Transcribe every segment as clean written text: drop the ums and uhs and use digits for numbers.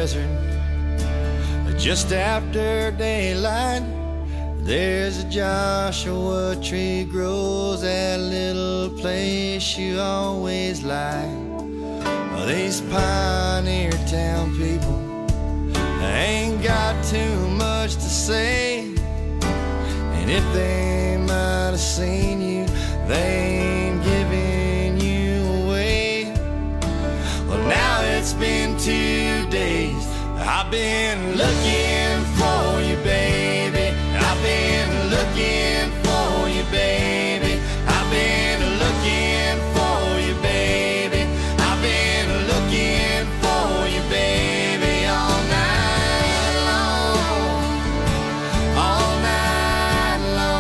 desert, just after daylight, there's a Joshua tree grows, that little place you always like. These pioneer town people ain't got too much to say, and if they might have seen you, they ain't giving you away. Well, now it's been 2 days, I've been looking for you, baby. I've been looking for you, baby. I've been looking for you, baby. I've been looking for you, baby, all night long. All night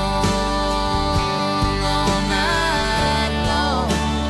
long. All night long.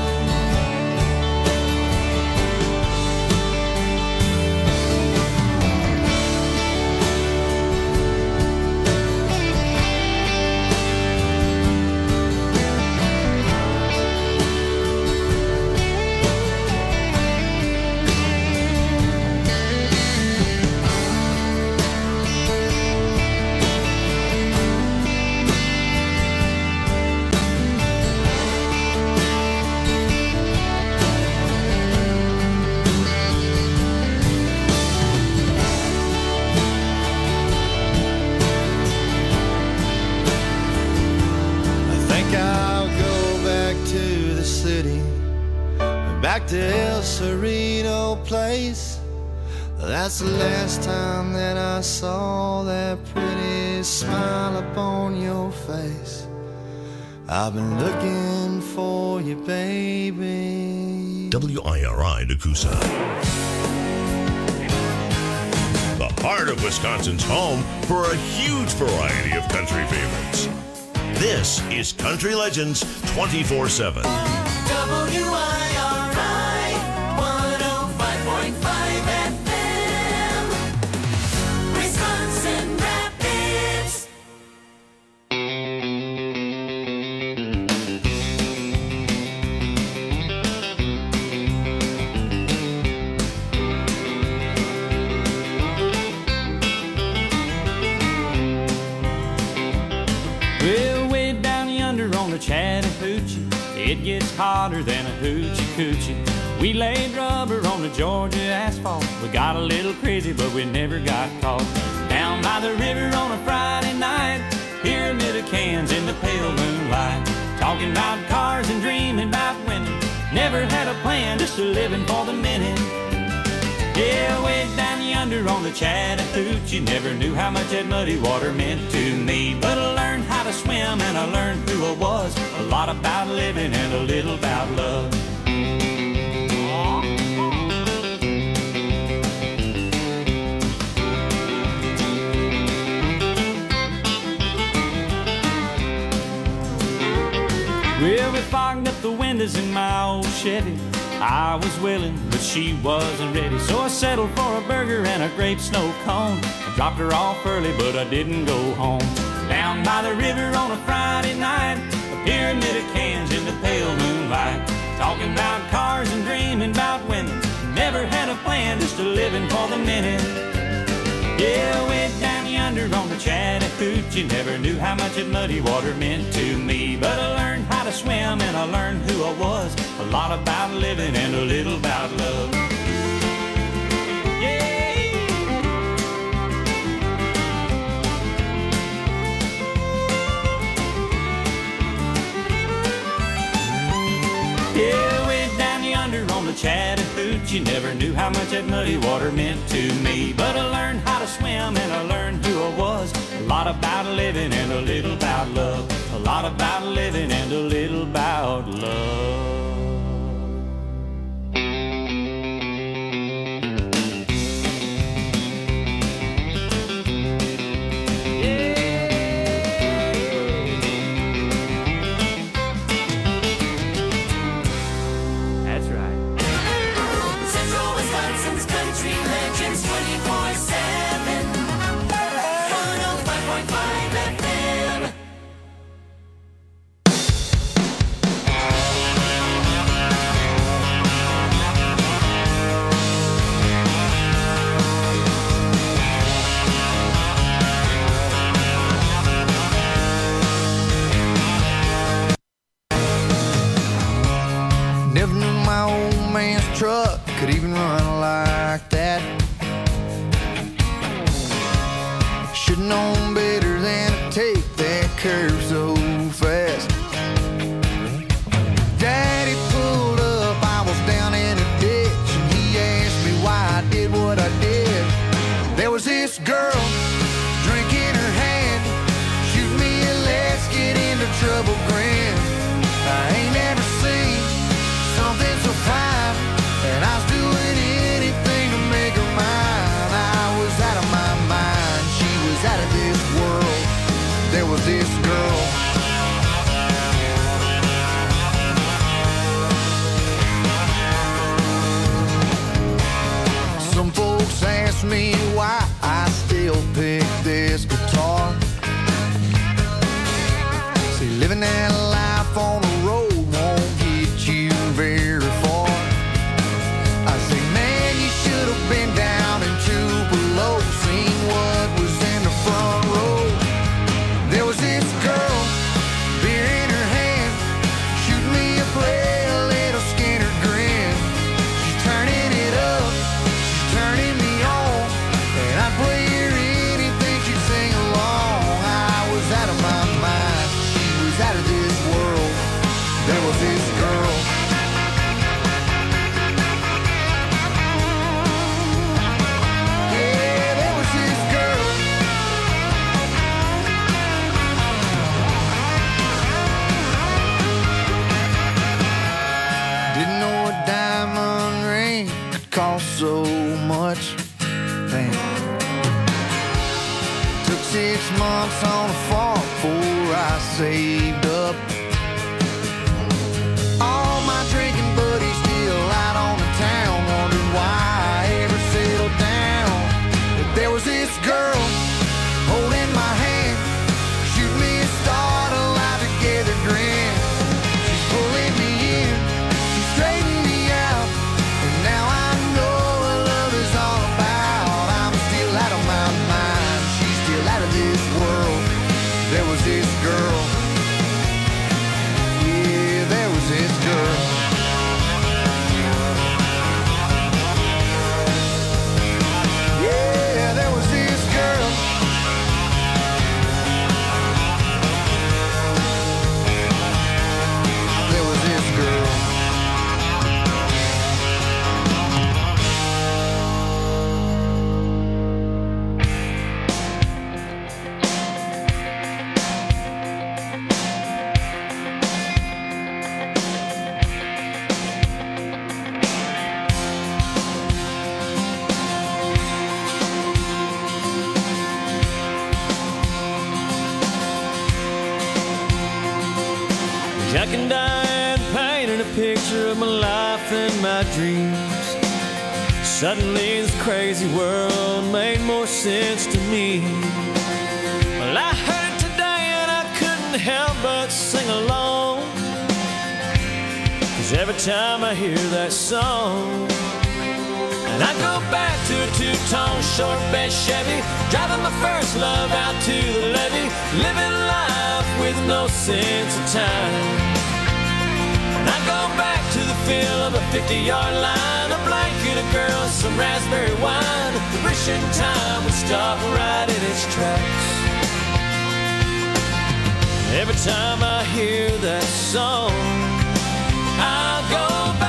Back to El Cerrito Place. That's the last time that I saw that pretty smile upon your face. I've been looking for you, baby. WIRI Nakusa. The heart of Wisconsin's home for a huge variety of country favorites. This is Country Legends 24/7. WIRI 105.5 FM, Wisconsin Rapids. Well, way down yonder on the Chattahoochee, it gets hotter than a hoochie coochie. We laid rubber on the Georgia asphalt. We got a little crazy, but we never got caught. Down by the river on a Friday night, pyramid of cans in the pale moonlight. Talking about cars and dreaming about women. Never had a plan, just a living for the minute. Yeah, way down yonder on the Chattahoochee, never knew how much that muddy water meant to me. But I learned how to swim and I learned who I was. A lot about living and a little about love. Well, we fogged up the windows in my old Chevy. I was willing, but she wasn't ready. So I settled for a burger and a grape snow cone. I dropped her off early, but I didn't go home. Down by the river on a Friday night, a pyramid of cans in the pale moonlight. Talking about cars and dreaming about women. Never had a plan, just a living for the minute. Yeah, way down yonder on the Chattahoochee, never knew how much that muddy water meant to me. But I learned how to swim and I learned who I was. A lot about living and a little about love. Yeah. Yeah, way down yonder on the Chattahoochee, never knew how much that muddy water meant to me. But I learned how to swim and I learned who I was. A lot about living and a little about love. A lot about living and a little about love. Central Wisconsin's Country Legends 24/7, 105.5 FM. could even run like that. Should've known better than to take that curve so fast. Daddy pulled up, I was down in a ditch, and he asked me why I did what I did. There was this girl, drink in her hand, shoot me a let's get into trouble grin. I ain't never seen something so fine, and I was doing anything to make her mine. I was out of my mind, she was out of this world. There was this girl. Some folks ask me why I still pick this guitar. See, living that life on the road won't get you very far. I say, man, you should have been down in Tupelo, seen what was in the front row. There was this girl, beer in her hand, shooting me a pale little Skinner grin. She's turning it up, she's turning me on, and I'd play her anything she'd sing along. I was out of my mind, she was out of this world. There was this girl. Yeah, there was this girl. Didn't know a diamond ring could cost so much. Damn. Took 6 months on a farm before I saved up. All my drinking buddies still out on the town, wondering why I ever settled down. But there was this girl holding my hand, shoot me a start alive together grin. She's pulling me in, she's straightening me out, and now I know what love is all about. I'm still out of my mind, she's still out of this world. There was this girl. Yeah, there was this girl. Yeah, there was this girl. There was this girl. Jack and Diane painted a picture of my life and my dreams. Suddenly this crazy world made more sense to me. Well, I heard it today and I couldn't help but sing along, 'cause every time I hear that song, and I go back to a two-tone short bed Chevy, driving my first love out to the levee, living life with no sense of time. And I go back to the feel of a 50-yard line, a blanket of girls, some raspberry wine, wishing time would stop right in its tracks. Every time I hear that song, I go back.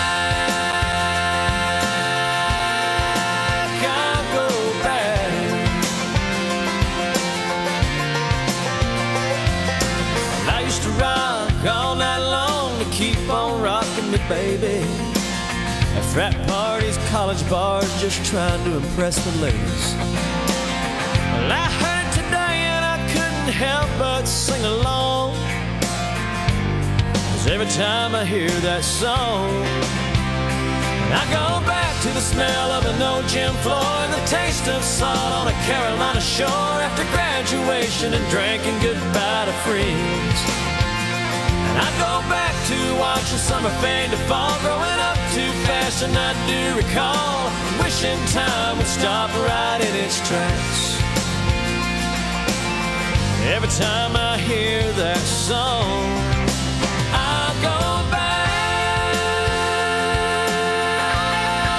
Keep on rocking me, baby. At frat parties, college bars, just trying to impress the ladies. Well, I heard it today and I couldn't help but sing along, 'cause every time I hear that song, I go back to the smell of an old gym floor and the taste of salt on a Carolina shore after graduation and drinking goodbye to friends. I go back to watching summer fade to fall, growing up too fast, and I do recall wishing time would stop right in its tracks. Every time I hear that song, I go back.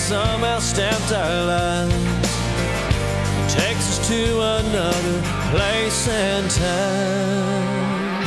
somehow stamped our lives, takes us to another place and time.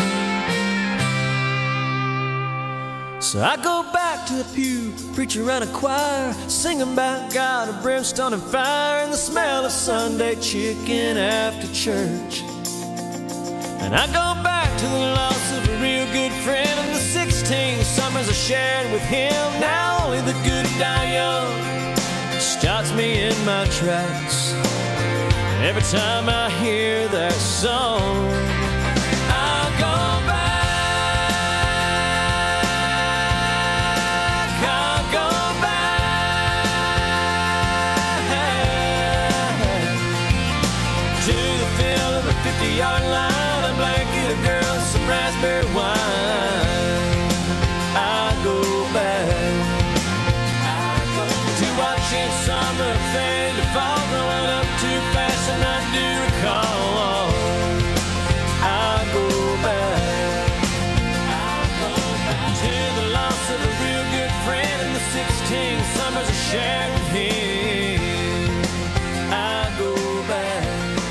So I go back to the pew, preacher and a choir, singing about God and brimstone and fire, and the smell of Sunday chicken after church. And I go back to the loss of a real good friend, and the 16 summers I shared with him. Now only the good die young stops me in my tracks. Every time I hear that song, I go back. Yard line, a blanket of girls, some raspberry wine. I go back to watching summer fade to fall, growing up too fast and I do recall. I go back to the loss of a real good friend and the 16 summers I shared with him. I go back.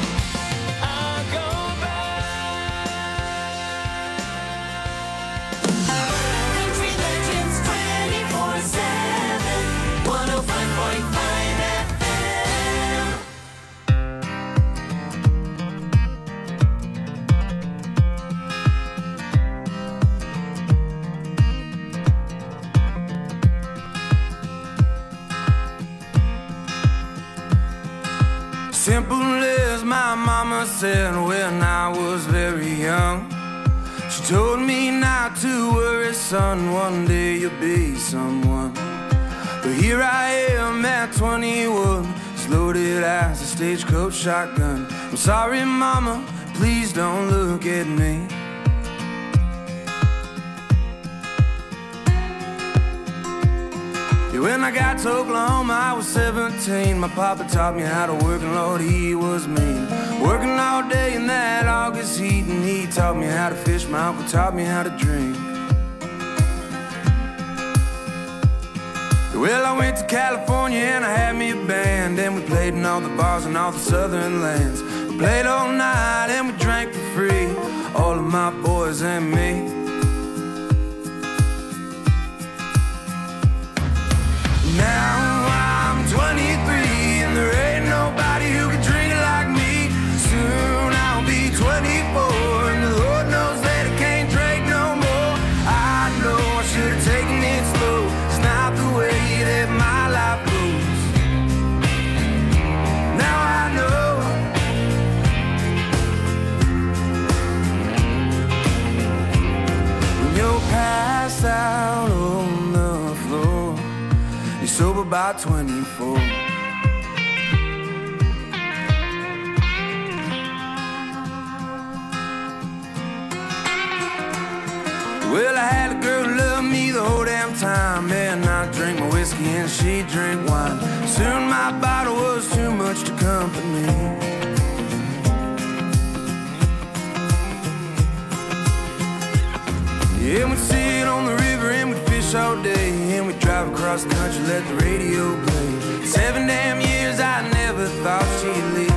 Simple as my mama said when I was very young. She told me not to worry, son, one day you'll be someone. But here I am at 21, as loaded as a stagecoach shotgun. I'm sorry, mama, please don't look at me. When I got to Oklahoma, I was 17. My papa taught me how to work, and Lord, he was mean. Working all day in that August heat, and he taught me how to fish. My uncle taught me how to drink. Well, I went to California and I had me a band, and we played in all the bars in all the southern lands. We played all night and we drank for free, all of my boys and me. Now I'm 23 and there ain't nobody who can drink it like me. Soon I'll be 24 and the Lord knows that I can't drink no more. I know I should have taken it slow. It's not the way that my life goes. Now I know. When you're passed out on the floor, sober by 24. Well, I had a girl who loved me the whole damn time, and I drank my whiskey and she drank wine. Soon my bottle was too much to company. Yeah, we'd sit on the river and we'd fish all day, and we'd drive across the country, let the radio play. 7 damn years I never thought she'd leave.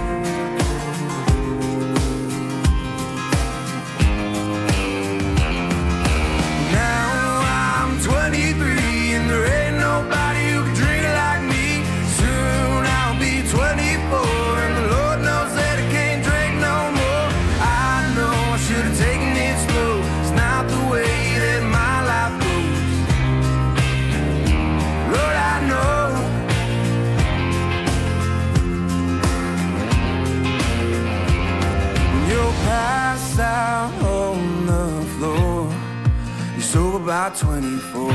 Now I'm 23 and there ain't nobody who can drink it like me. Soon I'll be 24 and the Lord knows that I can't drink no more. I know I should have taken it slow. It's not the way that my life goes. Lord, I know. When you're passed out on the floor, you're sober by 24.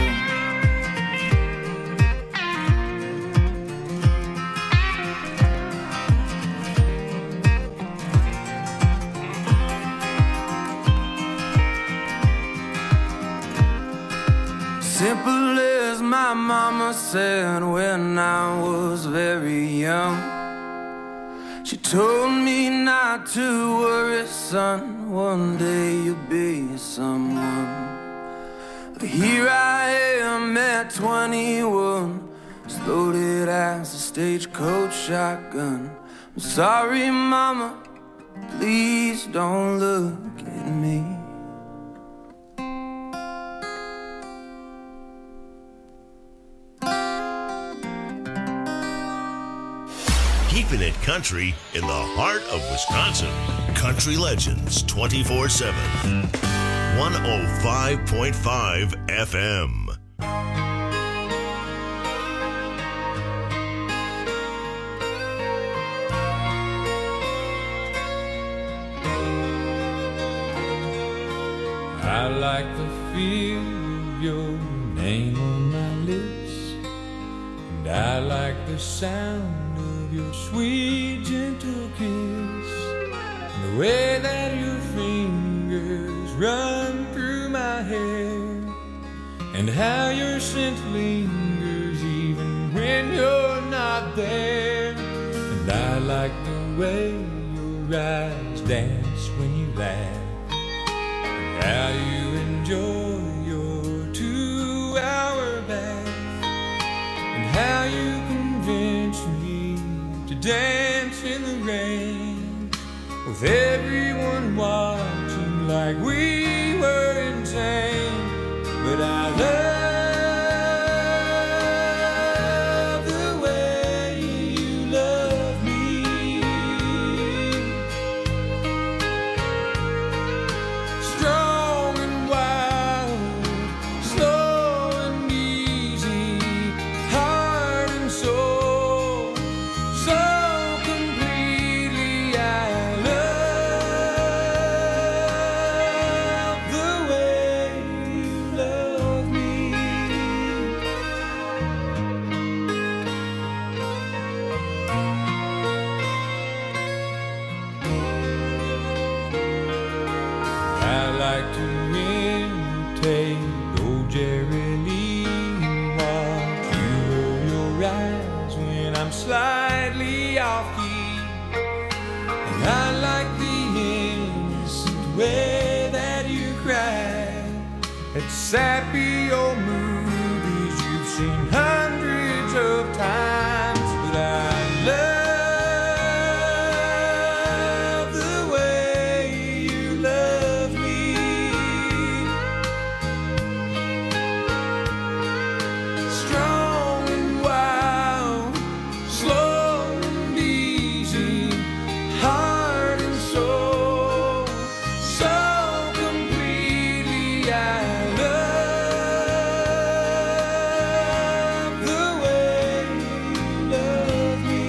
Simple as my mama said when I was very young. She told me not to worry, son, one day you'll be someone. But here I am at 21, as loaded as a stagecoach shotgun. I'm sorry, mama, please don't look at me. Keeping it country in the heart of Wisconsin. Country Legends 24/7. 105.5 FM. I like the feel of your name on my lips, and I like the sound of your sweet gentle kiss, and the way that your fingers run through my hair, and how your scent lingers even when you're not there. And I like the way your eyes dance when you laugh, how you enjoy your 2-hour bath, and how you convince me to dance in the rain, with everyone watching like we were insane. But I love the way you love me. Strong and wild, slow and easy, heart and soul, so completely. I love the way you love me. I like to imitate old Jerry Lee and watch you roll your eyes when I'm slightly off key. And I like the innocent way that you cry at sappy old movies you've seen hundreds of times. But I love the way you love me. Strong and wild, slow and easy, heart and soul, so completely. I love the way you love me.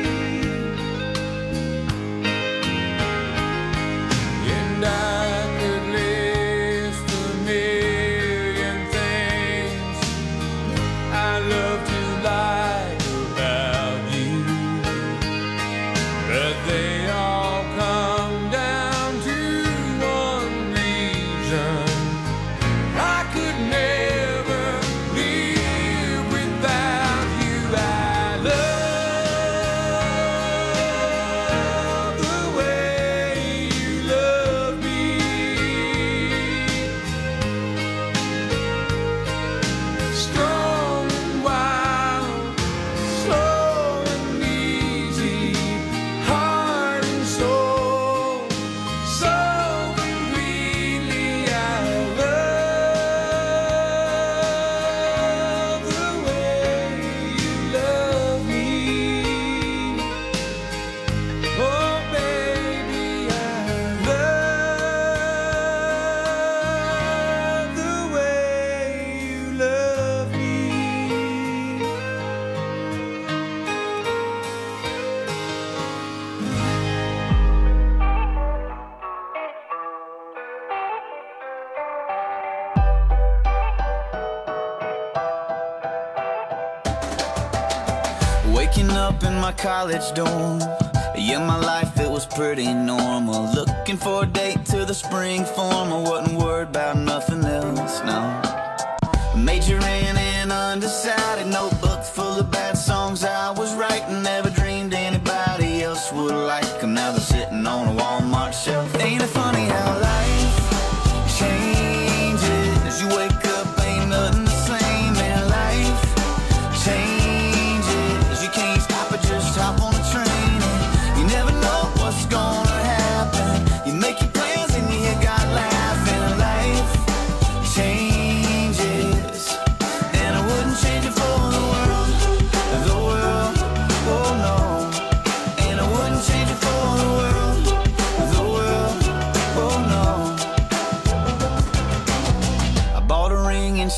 And I could list a million things I love to like about you, but they all come down to one reason: I could never live without you. I love the way you love me. Strong and wild, slow and easy, heart and soul, so completely. I love the way you love me. Oh baby, I love the way you love me. Waking up in my college dorm, yeah, my life, it was pretty normal. Looking for a date to the spring form, I wasn't worried about nothing else, no. Majoring in undecided, notebook full of bad songs I was writing. Never dreamed anybody else would like them. Now they're sitting on a Walmart shelf. Ain't it funny how life changes? You wake up, ain't nothing the same, and life changes.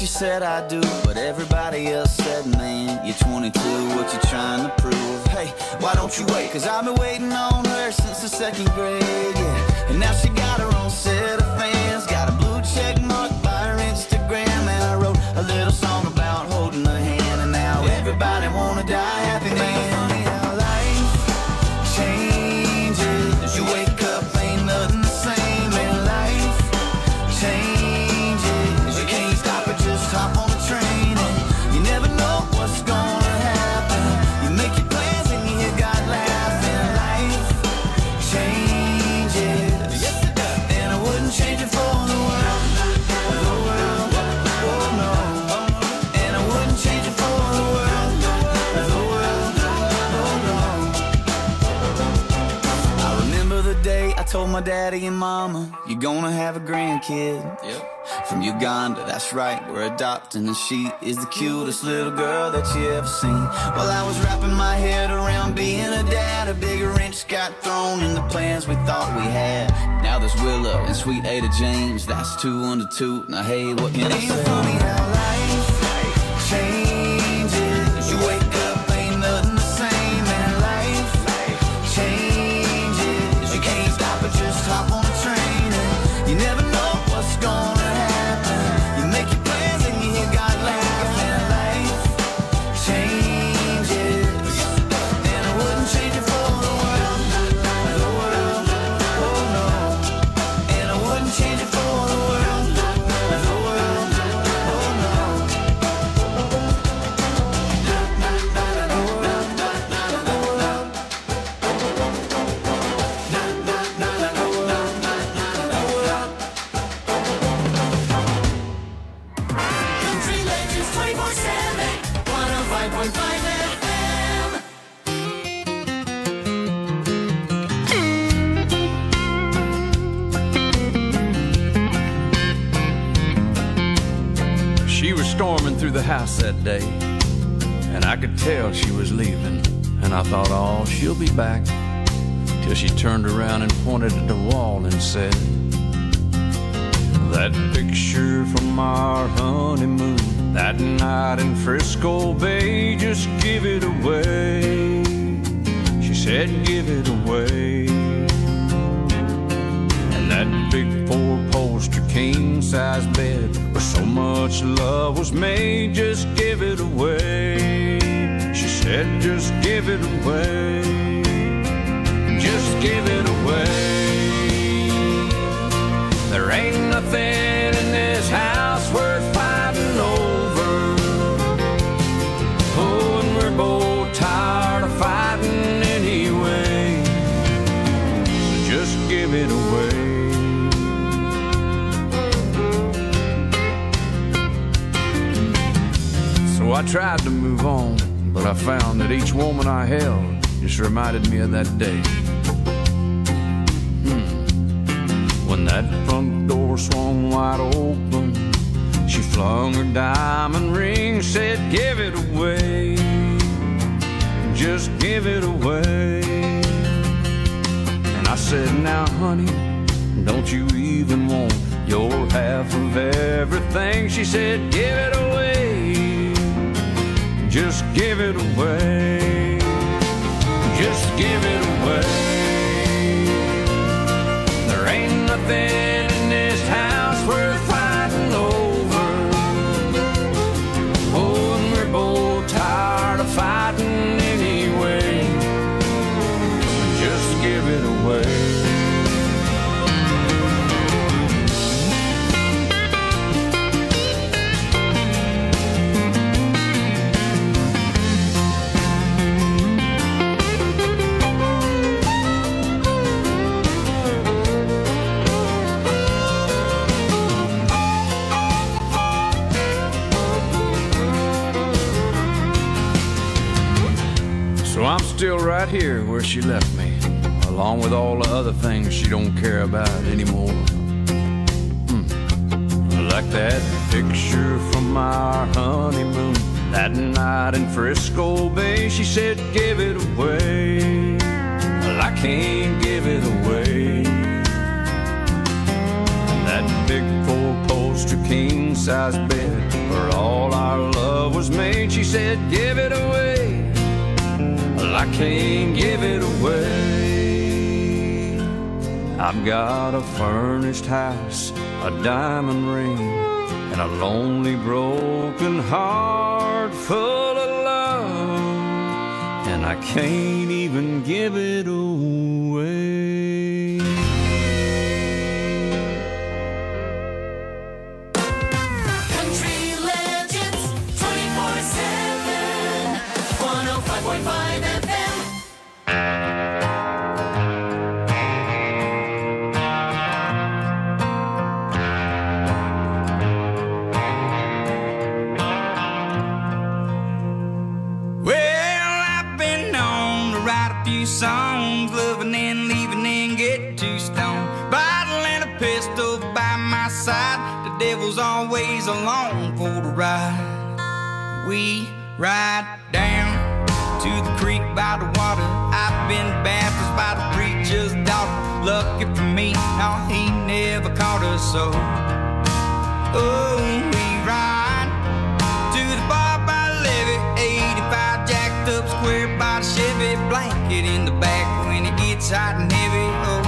she said I do, but everybody else said, man, you're 22, what you trying to prove? Hey, why don't you wait? Cause I've been waiting on her since the 2nd grade, yeah. And now she got her own set of fans, got a blue check mark by her Instagram. And I wrote a little song about holding her hand, and now everybody wanna die happy, man. Funny how life changes. You wake up, ain't nothing the same, and life changes. You can't stop it, just hop on the train, and you never know what's gonna happen. You make your plans and you hear God laughing. Life changes. Yes, it does. And I wouldn't change it for the world. The world, oh no. And I wouldn't change it for the world. The world, oh no. I remember the day I told my daddy and mama, you're gonna have a grandkid. Yep. From Uganda, that's right, we're adopting, and she is the cutest little girl that you ever seen. While I was wrapping my head around being a dad, a big wrench got thrown in the plans we thought we had. Now there's Willow and sweet Ada James, that's 2 under 2. Now hey, what can I say? Ain't funny how life changes. You wake up, ain't nothing the same, and life changes. You can't stop it, just hop on the train, and you never know what's gonna happen. You make your plans and you hear God laugh, and life changes. And I wouldn't change it for the world. The world, oh no. And I wouldn't change it for the world. The world, oh no. Country Legends 24/7, 105.5 FM. She was storming through the house that day, and I could tell she was leaving. And I thought, oh, she'll be back. Till she turned around and pointed at the wall and said, that picture from our honeymoon, that night in Frisco Bay, just give it away. She said, give it away. And that big 4-poster king-size bed where so much love was made, just give it away. She said, just give it away. Just give it away. There ain't nothing in this house worth fighting over. Oh, and we're both tired of fighting anyway. So just give it away. So I tried to move on, but I found that each woman I held just reminded me of that day. When that front door swung wide open, she flung her diamond ring, said, give it away. Just give it away. And I said, now honey, don't you even want your half of everything? She said, give it away. Just give it away. Just give it away. There ain't nothing in this house worth fighting over. Oh, and we're both tired of fighting anyway. Just give it away. So I'm still right here where she left me, along with all the other things she don't care about anymore. Like that picture from our honeymoon, that night in Frisco Bay. She said, give it away. Well, I can't give it away. That big 4-poster king-size bed where all our love was made. She said, give it away. Well, I can't give it away. I've got a furnished house, a diamond ring, and a lonely broken heart full of love, and I can't even give it away. Country Legends 24/7 105.5 FM. Songs, loving and leaving and get too stoned. Bottle and a pistol by my side. The devil's always along for the ride. We ride down to the creek by the water. I've been baptized by the preacher's daughter. Lucky for me, no, he never caught us so. Oh, we ride to the bar by the levee. 85 jacked up square by the Chevy. Blanket in the back when it gets hot and heavy. Oh,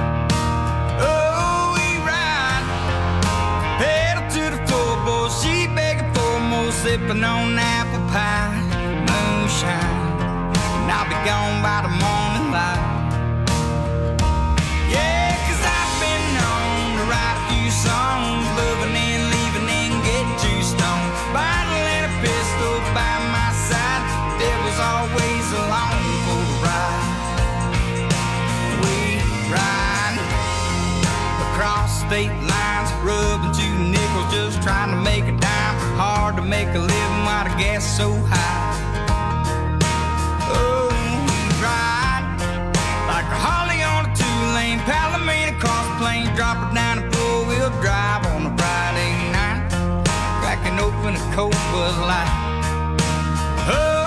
oh, we ride. Pedal to the floorboard. She begging for more, sipping on apple pie, moonshine, and I'll be gone by the morning light. Yeah, 'cause I've been known to write a few songs, loving and leaving and get too stoned. Bottle and a pistol by my side. Devil's always along for the ride. We ride across state lines, rubbing 2 nickels, just trying to make a dime. Hard to make a living while the gas is so high. Oh, we ride like a Harley on a 2-lane, Palomino cross plain, drop it down and 4-wheel drive on a Friday night, cracking open a cold Bud Light. Oh,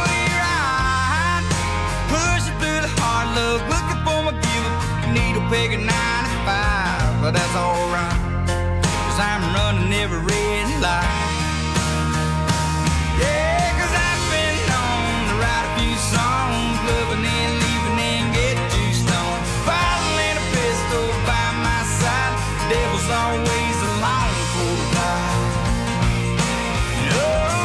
looking for my giver, needle peg at 95, but that's alright, 'cause I'm running every red light. Yeah, 'cause I've been known to write a few songs, loving and leaving and get too stoned. Bottle and a pistol by my side, devil's always along for the ride. Oh,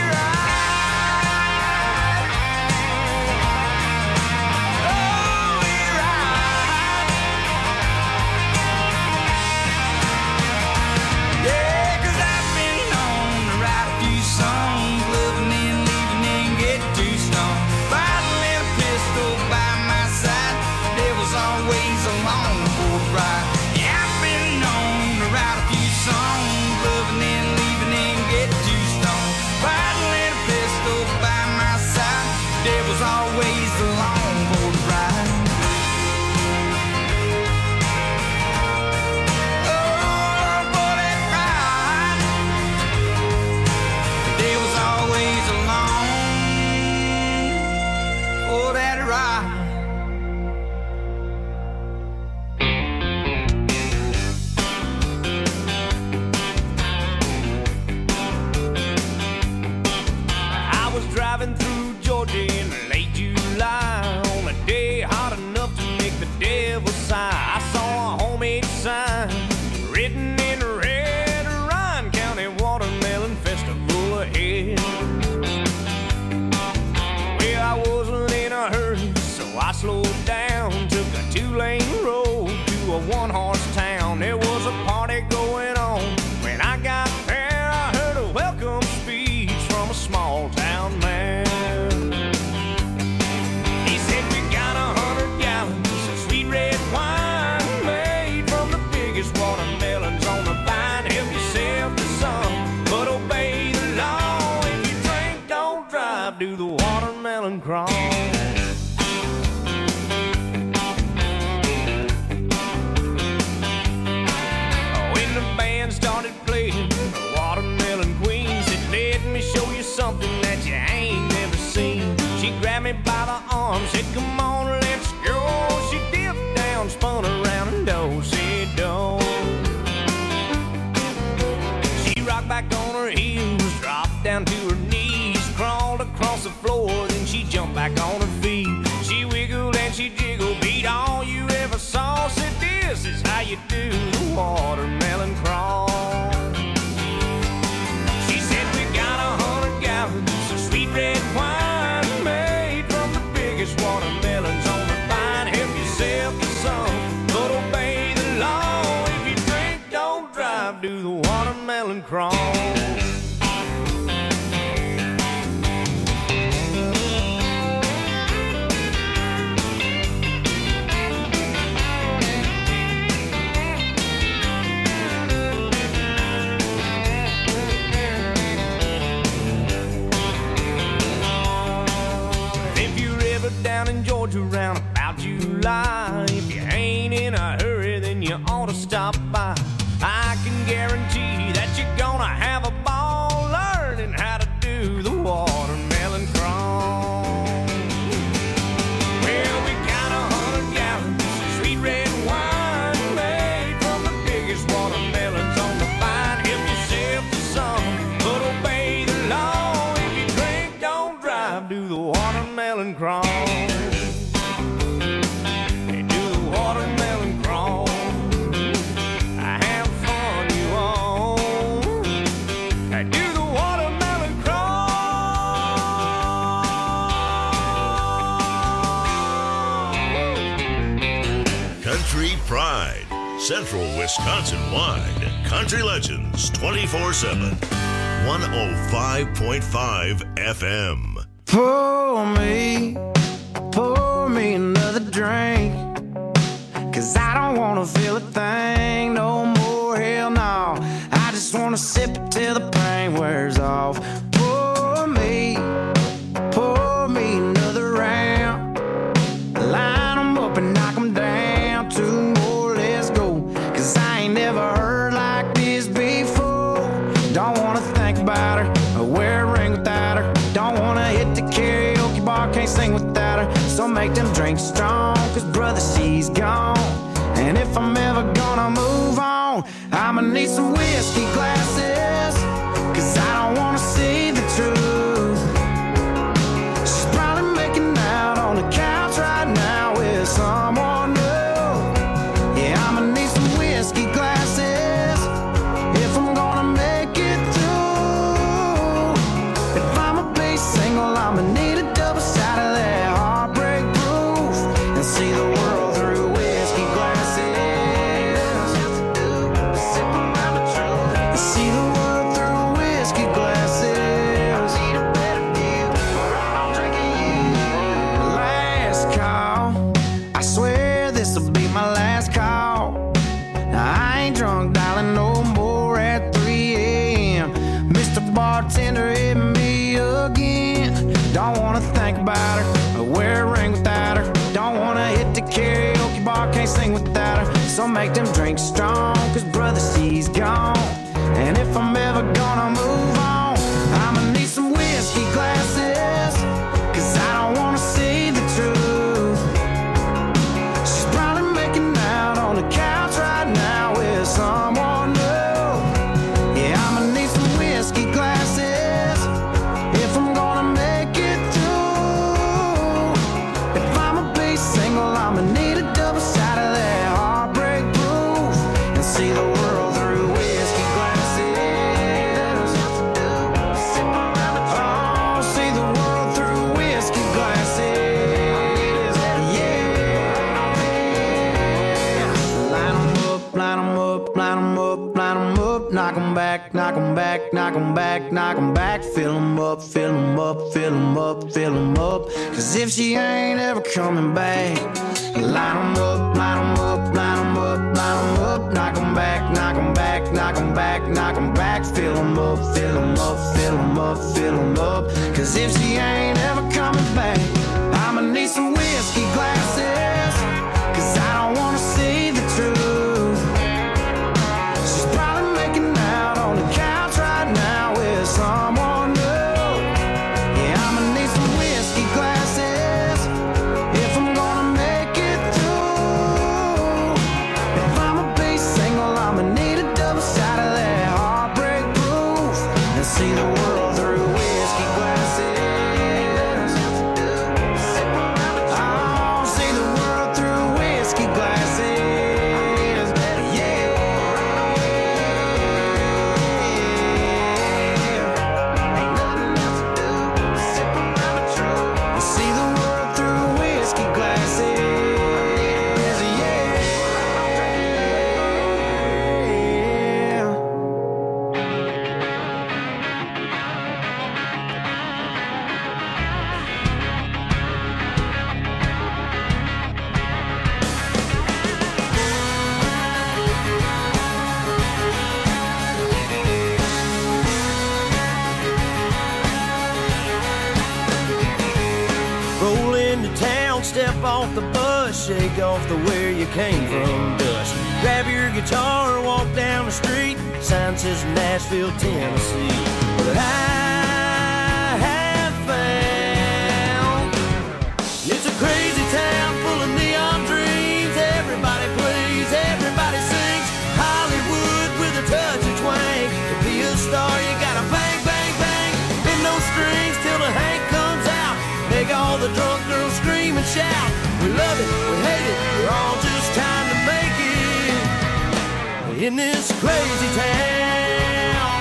one-horse town. There was a party going on. When I got there, I heard a welcome speech from a small town man. He said, we got 100 gallons of sweet red wine made from the biggest watermelons on the vine. Help yourself to some, but obey the law. If you drink, don't drive, do the watermelon crawl. back on her feet. She wiggled and she jiggled, beat all you ever saw. Said this is how you do the watermelon crawl. She said we got 100 gallons of sweet red wine made from the biggest watermelons on the vine. Help yourself to some, but obey the law. If you drink, don't drive, do the watermelon crawl. Down in Georgia around about July, if you ain't in a hurry, then you ought to stop by. I can guarantee that you're gonna have a ball learning how to do the watermelon crawl. Well, we got 100 gallons of sweet red wine made from the biggest watermelons on the vine. Help yourself to some, but obey the law. If you drink, don't drive, do the watermelon crawl. Pride, Central Wisconsin-wide. Country Legends 24/7. 105.5 FM. Pour me another drink, 'cause I don't wanna feel a thing no more, hell no. I just wanna sip it till the pain wears off. Pour me another round. Line 'em up and knock 'em down. Two more, let's go. 'Cause I ain't never heard like this before. Don't wanna think about her or wear a ring without her. Don't wanna hit the karaoke bar, can't sing without her. So make them drinks strong, 'cause brother, she's gone. And if I'm ever gonna move on, I'ma need some whiskey glasses, 'cause I don't wanna see the truth. She's probably making out on the couch right now with someone new. Yeah, I'ma need some whiskey glasses if I'm gonna make it through. If I'ma be single, I'ma need a double shot of that heartbreak proof and see the world through whiskey glasses. Sip around the truth and see the world through whiskey glasses. I need a better view, or I'm drinking you. Last call, I swear this'll be my last call. Now I ain't drunk, darling, no more at 3 a.m. Mr. Bartender, hit me again. Don't wanna think about her or wear a ring without her. Don't wanna hit the karaoke bar, can't sing without her. So make them drinks strong, 'cause brother, she's gone. And if I'm ever gonna move on, I'ma need some whiskey glasses, 'cause I don't wanna see the truth. She's probably making out on the couch right now with someone new. Yeah, I'ma need some whiskey glasses if I'm gonna make it through. If I'ma be single, I'ma need a double shot of that heartbreak proof and see the world through whiskey glasses. Sip around the truth. Oh, see the world through whiskey glasses. Yeah. Line 'em up, line 'em up, line 'em up, line 'em up. Knock 'em back, knock 'em back, knock 'em back, knock 'em back. Fill 'em up, fill 'em up, fill 'em up, fill 'em up. 'Cause if she ain't ever coming back, line 'em up, line 'em up, line 'em up, line 'em up. Knock 'em back, knock 'em back, knock 'em back, knock 'em back. Fill 'em up, fill 'em up, fill 'em up, fill 'em up. 'Cause if she ain't ever coming back, I'ma need some whiskey glasses, 'cause I don't wanna see the truth. She's probably making out on the couch right now with someone new. Yeah, I'ma need some whiskey glasses if I'm gonna make it through. If I'ma be single, I'ma need a double shot of that heartbreak proof and see the world through whiskey glasses. off the bus, shake off the where you came from dust. Grab your guitar, walk down the street. Sign says Nashville, Tennessee. But I have found it's a crazy town full of neon dreams. Everybody plays, everybody sings. Hollywood with a touch of twang. To be a star, you gotta bang, bang, bang. Bend those strings till the Hank comes out. Make all the drunk girls scream and shout. We love it, we hate it, we're all just trying to make it in this crazy town.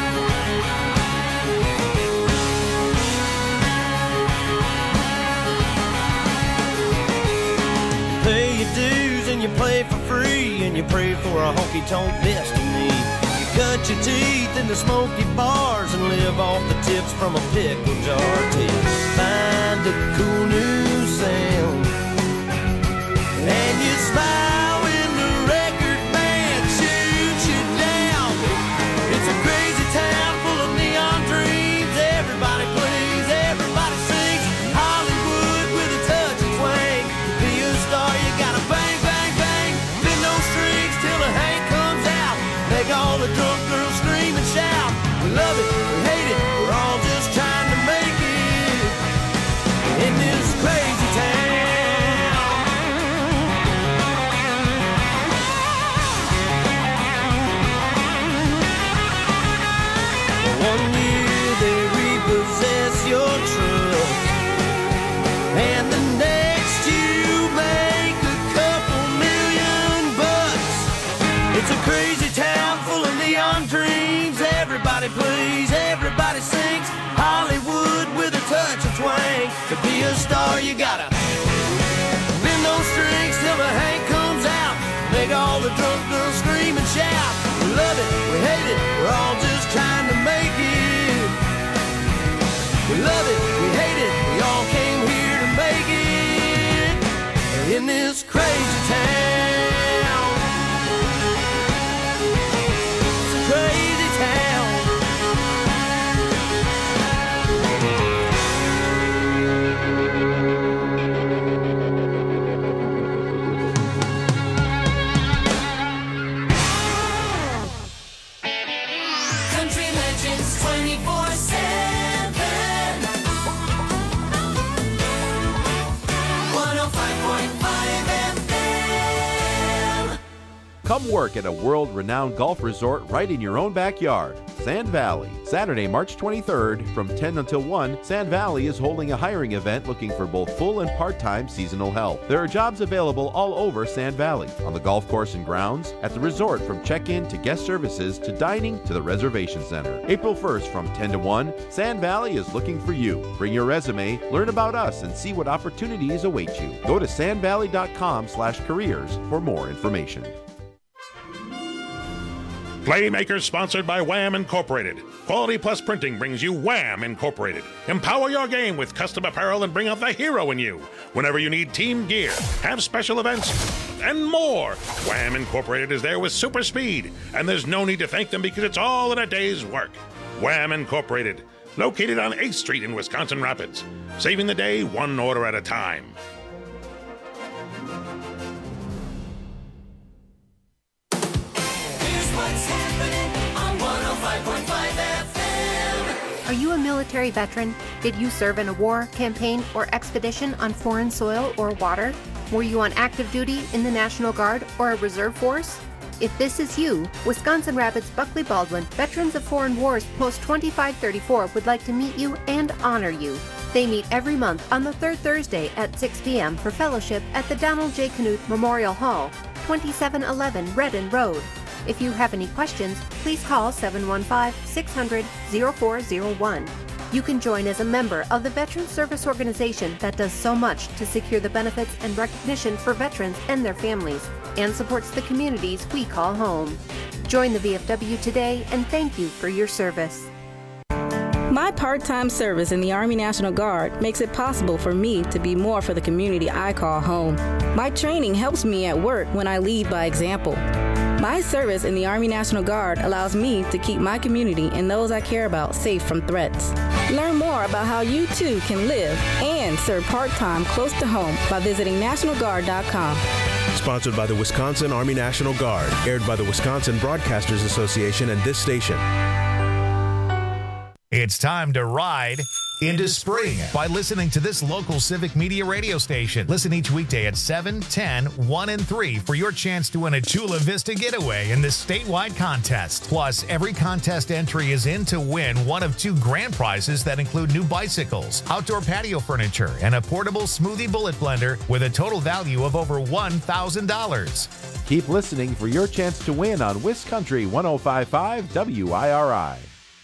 Pay your dues and you play for free, and you pray for a honky-tonk destiny. You cut your teeth in the smoky bars and live off the tips from a pickle jar till you find a cool new sound. And you smile when the record band shoots you down. It's a crazy town full of neon dreams. Everybody plays, everybody sings. Hollywood with a touch of twang. To be a star, you gotta bang, bang, bang. Bend those strings till the Hank comes out. Make all the drunk girls scream and shout. We love it, we hate it, we're all just trying to make it in this crazy town. One year they repossess your truck, and the next you make a couple $1,000,000. It's a crazy town full of neon dreams. Everybody plays, everybody sings. Hollywood with a touch of twang. To be a star, you gotta bend those strings till the Hank comes out. Make all the drunk girls scream and shout. We love it, we hate it, we're all just trying to make it. We love it, we hate it, we all came here to make it in this crazy town. It's a crazy town. Country legends 24/7. 105.5 FM. Come work at a world-renowned golf resort right in your own backyard. Sand Valley. Saturday, March 23rd from 10 until 1, Sand Valley is holding a hiring event looking for both full and part-time seasonal help. There are jobs available all over Sand Valley, on the golf course and grounds, at the resort from check-in to guest services to dining to the reservation center. April 1st from 10 to 1, Sand Valley is looking for you. Bring your resume, learn about us, and see what opportunities await you. Go to sandvalley.com/careers for more information. Playmakers sponsored by Wham Incorporated. Quality Plus Printing brings you Wham Incorporated. Empower your game with custom apparel and bring out the hero in you. Whenever you need team gear, have special events, and more, Wham Incorporated is there with super speed. And there's no need to thank them because it's all in a day's work. Wham Incorporated, located on 8th Street in Wisconsin Rapids. Saving the day one order at a time. What's happening on 105.5 FM? Are you a military veteran? Did you serve in a war, campaign, or expedition on foreign soil or water? Were you on active duty in the National Guard or a reserve force? If this is you, Wisconsin Rapids Buckley Baldwin Veterans of Foreign Wars Post 2534 would like to meet you and honor you. They meet every month on the third Thursday at 6 p.m. for fellowship at the Donald J. Knuth Memorial Hall, 2711 Redden Road. If you have any questions, please call 715-600-0401. You can join as a member of the Veterans Service Organization that does so much to secure the benefits and recognition for veterans and their families, and supports the communities we call home. Join the VFW today, and thank you for your service. My part-time service in the Army National Guard makes it possible for me to be more for the community I call home. My training helps me at work when I lead by example. My service in the Army National Guard allows me to keep my community and those I care about safe from threats. Learn more about how you too can live and serve part-time close to home by visiting NationalGuard.com. Sponsored by the Wisconsin Army National Guard. Aired by the Wisconsin Broadcasters Association and this station. It's time to ride into spring by listening to this local civic media radio station. Listen each weekday at 7, 10, 1, and 3 for your chance to win a Chula Vista getaway in this statewide contest. Plus, every contest entry is in to win one of 2 grand prizes that include new bicycles, outdoor patio furniture, and a portable smoothie bullet blender with a total value of over $1,000. Keep listening for your chance to win on Wiscountry 105.5 WIRI.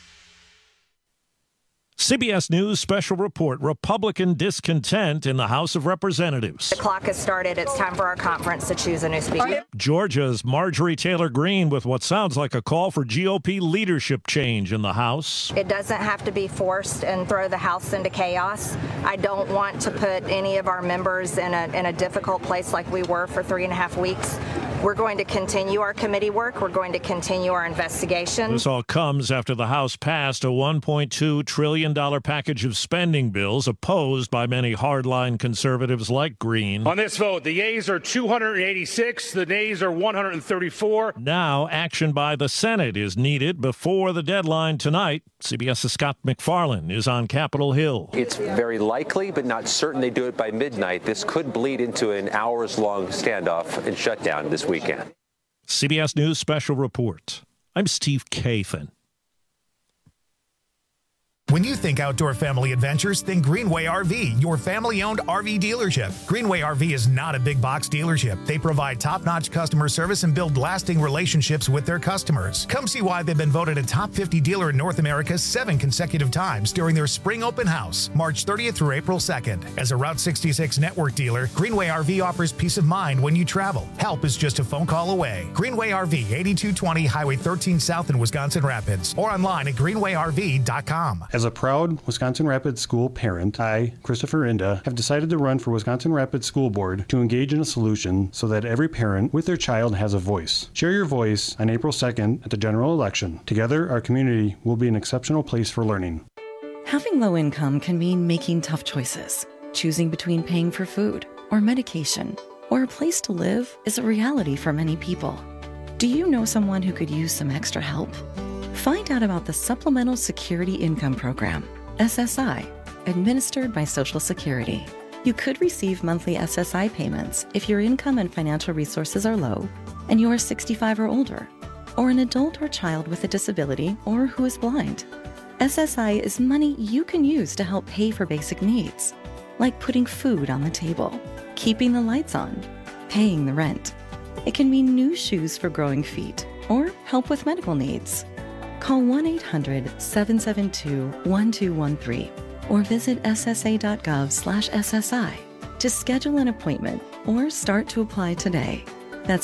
CBS News Special Report, Republican discontent in the House of Representatives. The clock has started. It's time for our conference to choose a new speaker. Georgia's Marjorie Taylor Greene with what sounds like a call for GOP leadership change in the House. It doesn't have to be forced and throw the House into chaos. I don't want to put any of our members in a difficult place like we were for 3.5 weeks. We're going to continue our committee work. We're going to continue our investigation. This all comes after the House passed a $1.2 trillion package of spending bills opposed by many hardline conservatives like Greene. On this vote, the yeas are 286, the nays are 134. Now, action by the Senate is needed before the deadline tonight. CBS's Scott McFarlane is on Capitol Hill. It's very likely, but not certain they do it by midnight. This could bleed into an hours-long standoff and shutdown this weekend. CBS News Special Report. I'm Steve Kathan. When you think outdoor family adventures, think Greenway RV, your family-owned RV dealership. Greenway RV is not a big box dealership. They provide top-notch customer service and build lasting relationships with their customers. Come see why they've been voted a top 50 dealer in North America 7 consecutive times during their spring open house, March 30th through April 2nd. As a Route 66 network dealer, Greenway RV offers peace of mind when you travel. Help is just a phone call away. Greenway RV, 8220 Highway 13 South in Wisconsin Rapids, or online at greenwayrv.com. As a proud Wisconsin Rapids school parent, I, Christopher Inda, have decided to run for Wisconsin Rapids School Board to engage in a solution so that every parent with their child has a voice. Share your voice on April 2nd at the general election. Together, our community will be an exceptional place for learning. Having low income can mean making tough choices. Choosing between paying for food or medication or a place to live is a reality for many people. Do you know someone who could use some extra help? Find out about the Supplemental Security Income Program, SSI, administered by Social Security. You could receive monthly SSI payments if your income and financial resources are low and you are 65 or older, or an adult or child with a disability or who is blind. SSI is money you can use to help pay for basic needs, like putting food on the table, keeping the lights on, paying the rent. It can mean new shoes for growing feet or help with medical needs. Call 1-800-772-1213 or visit ssa.gov/SSI to schedule an appointment or start to apply today. That's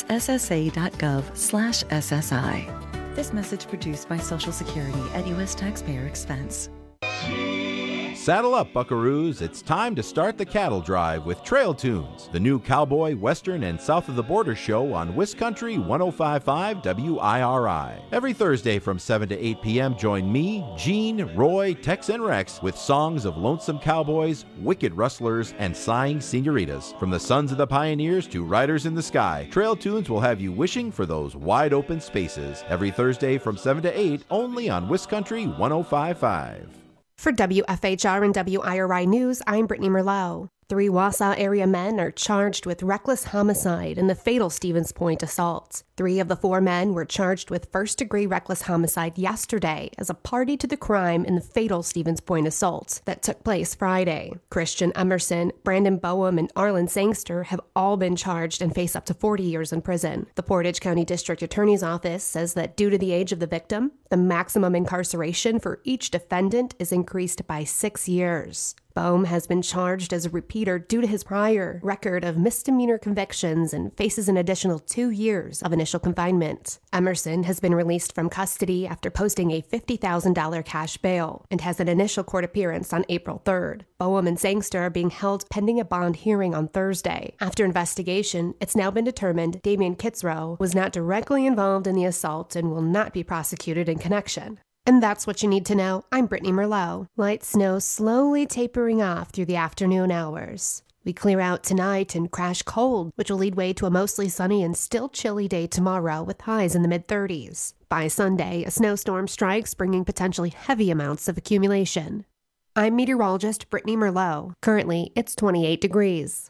ssa.gov/SSI. This message produced by Social Security at U.S. taxpayer expense. Saddle up, buckaroos. It's time to start the cattle drive with Trail Tunes, the new cowboy, western, and south of the border show on Wiscountry 105.5 WIRI. Every Thursday from 7 to 8 p.m., join me, Gene, Roy, Tex, and Rex with songs of lonesome cowboys, wicked rustlers, and sighing senoritas. From the sons of the pioneers to riders in the sky, Trail Tunes will have you wishing for those wide open spaces. Every Thursday from 7 to 8, only on Wiscountry 105.5. For WFHR and WIRI News, I'm Brittany Merlot. 3 Wausau area men are charged with reckless homicide in the fatal Stevens Point assault. 3 of the 4 men were charged with first-degree reckless homicide yesterday as a party to the crime in the fatal Stevens Point assault that took place Friday. Christian Emerson, Brandon Boehm, and Arlen Sangster have all been charged and face up to 40 years in prison. The Portage County District Attorney's Office says that due to the age of the victim, the maximum incarceration for each defendant is increased by 6 years. Boehm has been charged as a repeater due to his prior record of misdemeanor convictions and faces an additional 2 years of initial confinement. Emerson has been released from custody after posting a $50,000 cash bail and has an initial court appearance on April 3rd. Boehm and Sangster are being held pending a bond hearing on Thursday. After investigation, it's now been determined Damian Kitzrow was not directly involved in the assault and will not be prosecuted in connection. And that's what you need to know. I'm Brittany Merlot. Light snow slowly tapering off through the afternoon hours. We clear out tonight and crash cold, which will lead way to a mostly sunny and still chilly day tomorrow with highs in the mid-30s. By Sunday, a snowstorm strikes, bringing potentially heavy amounts of accumulation. I'm meteorologist Brittany Merlot. Currently, it's 28 degrees.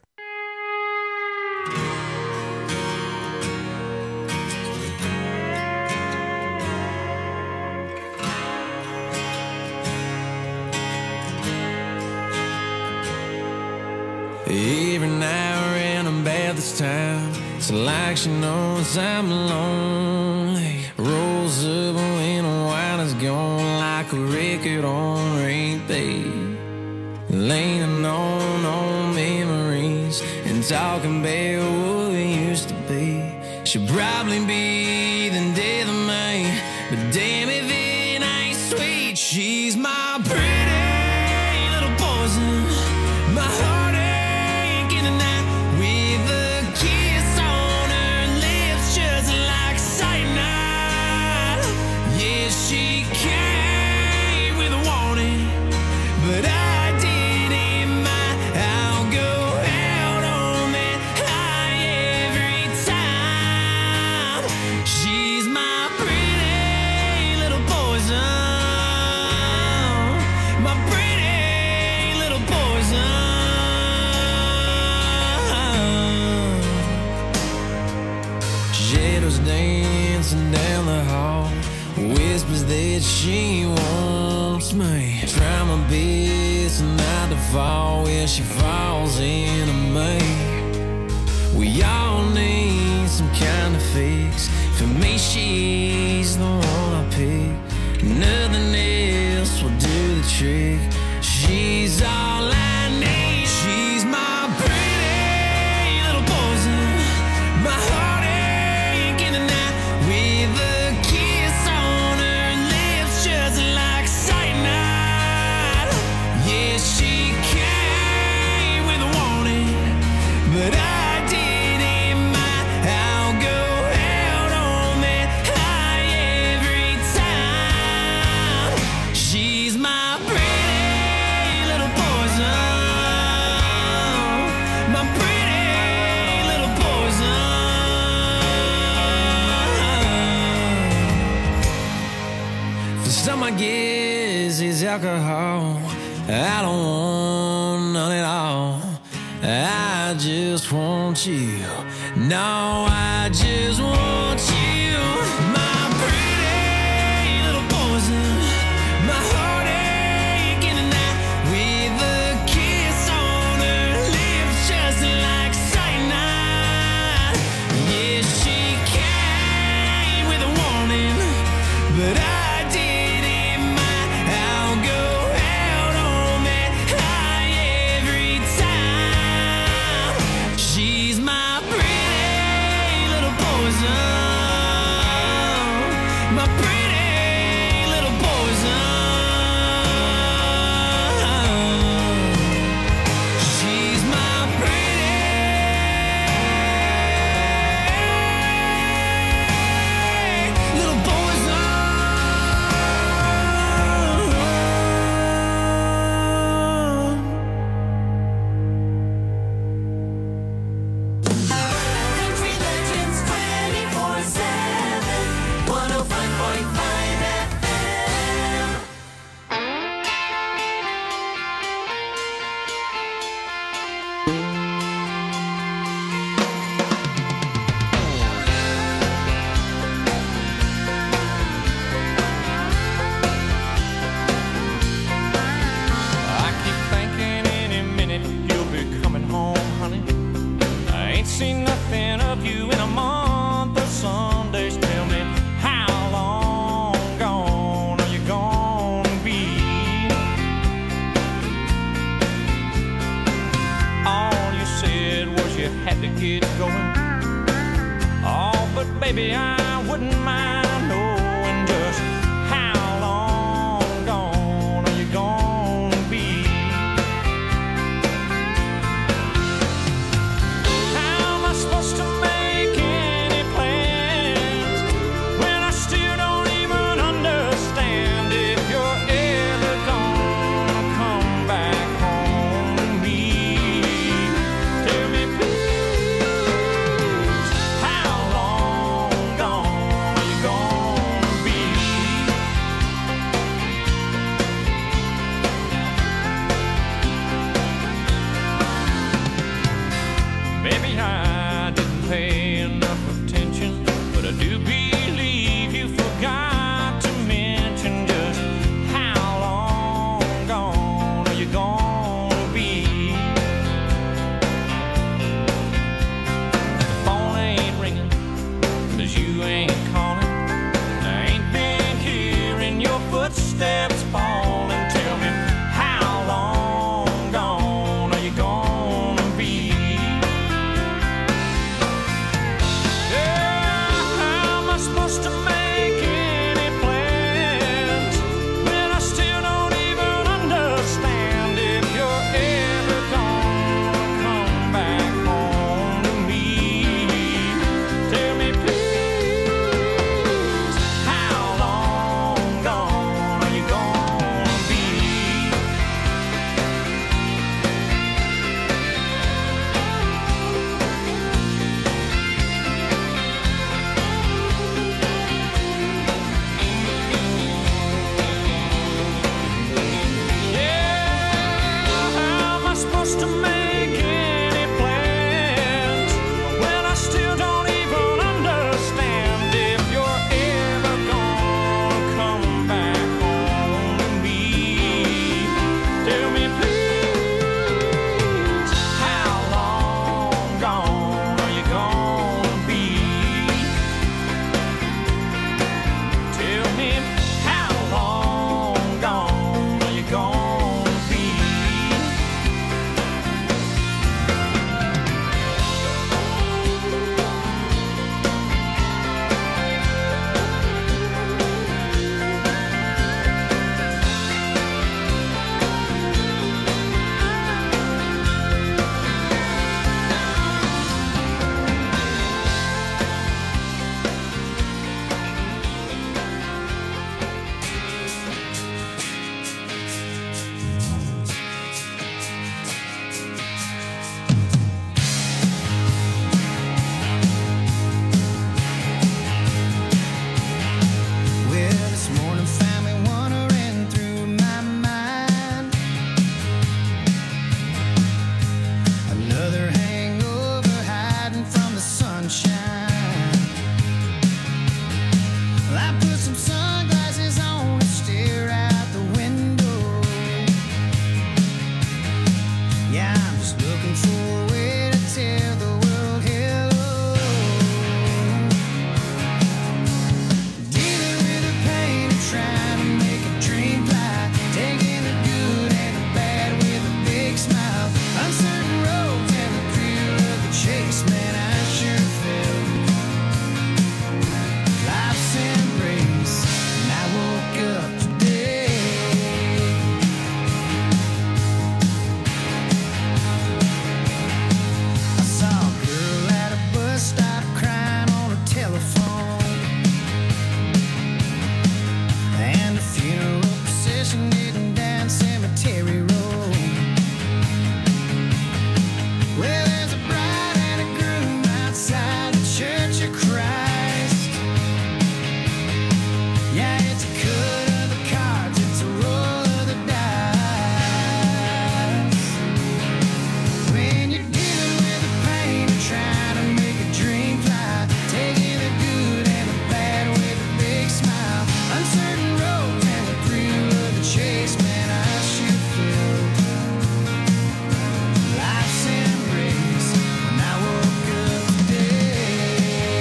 Every now and I'm bad this time. It's like she knows I'm lonely. Rolls up when the wine is gone like a record on repeat. Leaning on old memories and talking about what we used to be. She'll probably be the death of me, but damn if it ain't sweet. She's my pretty little poison, my heart. Dancing down the hall, whispers that she wants me. Try my best not to fall where she falls into me. We all need some kind of fix. For me, she's the one I pick. Nothing else will do the trick. She's all I need. She's my pretty little poison, my heart. I guess it's alcohol. I don't want none at all. I just want you. No, I just want you. My pretty little poison, my heartache in the night with a kiss on her lips just like cyanide. Yeah, she came with a warning, but I baby, I wouldn't mind knowing just how long gone are you gonna be. How am I supposed to make any plans when I still don't even understand footsteps fall and tell me how long gone are you gonna be? Yeah, how am I supposed to make any plans when I still don't even understand if you're ever gonna come back home to me? Tell me please, how long gone are you gonna be? Yeah, how am I supposed to make any plans when I still don't even understand if you're ever gonna come back home to me? Tell me please, how long gone are you gonna be? Tell me how long gone are you gonna be? Well, this morning found me wandering through my mind. Another hangover hiding from the sunshine. Well, I put some sunglasses on and stare out the window. Yeah, I'm just looking for a way to tell the world hello. Dealing with the pain of trying to make a dream fly, taking the good and the bad with a big smile. Uncertain roads and the thrill of the chase, man, I sure felt life's embrace. And I woke up today. I saw a girl at a bus stop crying on a telephone. And a funeral procession heading down Cemetery Road. Well, there's a bride and a groom outside the Church of Christ. Yeah, it's a cut of the cards, it's a roll of the dice. When you're dealing with the pain of trying to make a dream fly, taking the good and the bad with a big smile. Uncertain roads and the thrill of the chase, man, I sure feel life's embrace when I woke up today.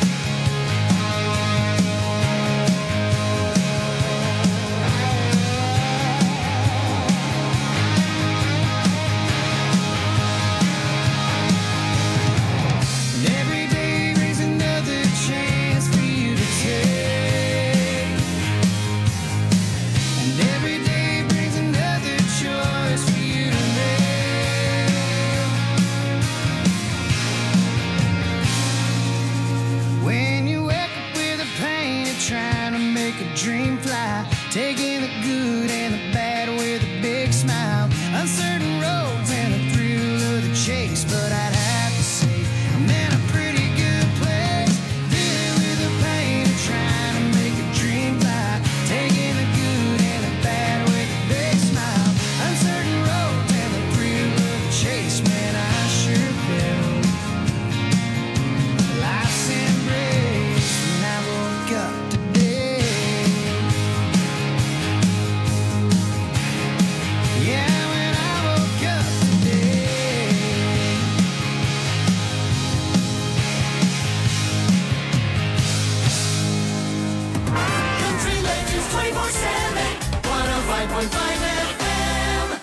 And every day brings another chance for you to take. And every day brings another choice for you to make. When you wake up with a pain of trying to make a dream fly, taking the good and the bad with a big smile. Uncertain roads and the thrill of the chase, but I'd have to say I'm in a pretty good place. Dealing with the pain of trying to make a dream fly, taking the good and the bad with a big smile. Uncertain roads and the thrill of the chase, man, I sure felt life's embrace when I woke up today. Yeah, when I woke up today. 105.5 FM.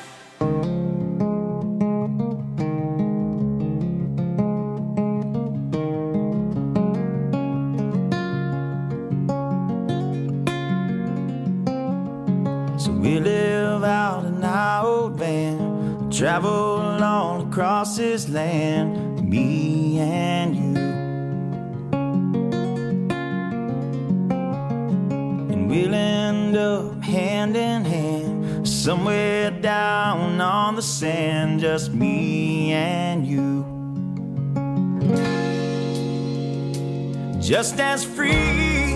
So we live out in our old van, travel all across this land, me and you. And we'll end up hand in hand, somewhere down on the sand, just me and you. Just as free,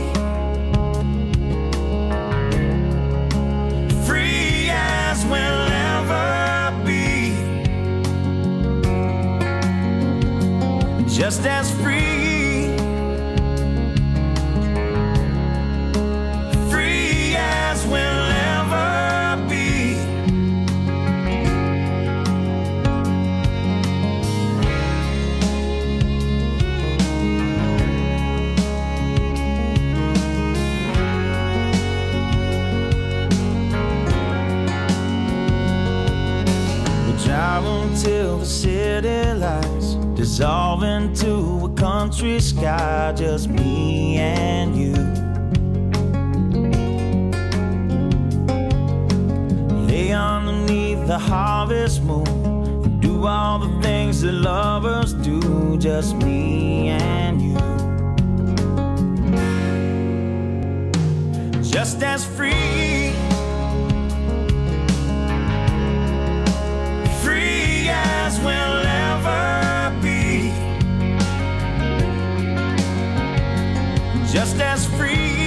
free as we'll ever be. Just as free, free as we'll ever be. We drive until the city lights dissolve into a country sky, just me and you. Lay underneath the harvest moon and do all the things that lovers do, just me and you. Just as free, free as we'll ever be. Just as free,